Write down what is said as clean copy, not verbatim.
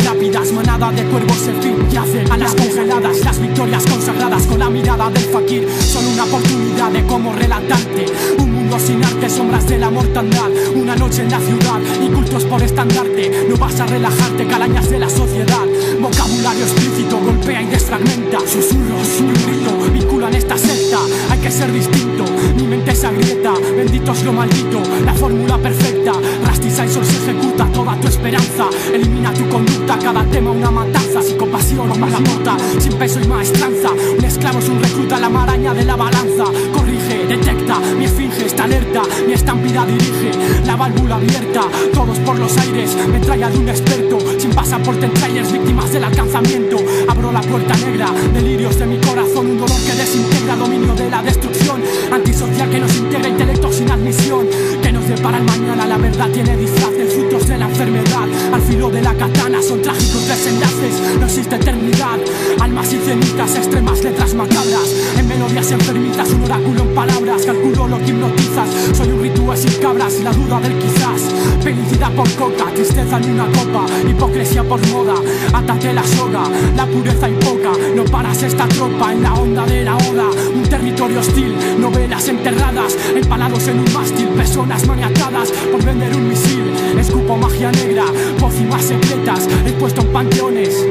lápidas, manada de cuervos en fin yacen a las congeladas, las victorias consagradas con la mirada del fakir. Son una oportunidad de cómo relatarte un mundo sin arte, sombras de la mortandad. Una noche en la ciudad, incultos por estandarte. No vas a relajarte, calañas de la sociedad. Vocabulario explícito, golpea y desfragmenta. Susurros, un grito, vinculan esta secta. Hay que ser distinto, mi mente se agrieta. Bendito es lo maldito, la fórmula perfecta. Rastiza y sol se ejecuta toda tu esperanza. Elimina tu conducta, cada tema una matanza. Sin compasión, la mota, sin peso y maestranza. Un esclavo es un recluta, la maraña de la balanza. Corrige, detecta, mi esfinge está alerta. Mi estampida dirige, la válvula abierta. Todos por los aires, metralla de un experto. Sin pasaporte en trailers, víctimas del alcanzamiento. Abro la puerta negra, delirios de mi corazón. Un dolor que desintegra, dominio de la destrucción. Antisocial que nos integra, intelecto sin admisión. Que nos depara el mañana, la verdad tiene disfraz de frutos de la enfermedad. Al filo de la katana son trágicos desenlaces. No existe eternidad, almas y cenizas, extremas letras macabras. En melodías enfermitas, un oráculo en palabras. Calculo lo que hipnotizas, soy un ritual sin cabras. La duda del quizás, felicidad por coca, tristeza en una copa, hipocresía por moda. Átate la soga, la pureza invoca. No paras esta tropa en la onda de la oda. Un territorio hostil, novelas enterradas, empalados en un mástil, personas maniatadas por vender un misil. Escupo magia negra, pócimas secretas, expuesto en panteones.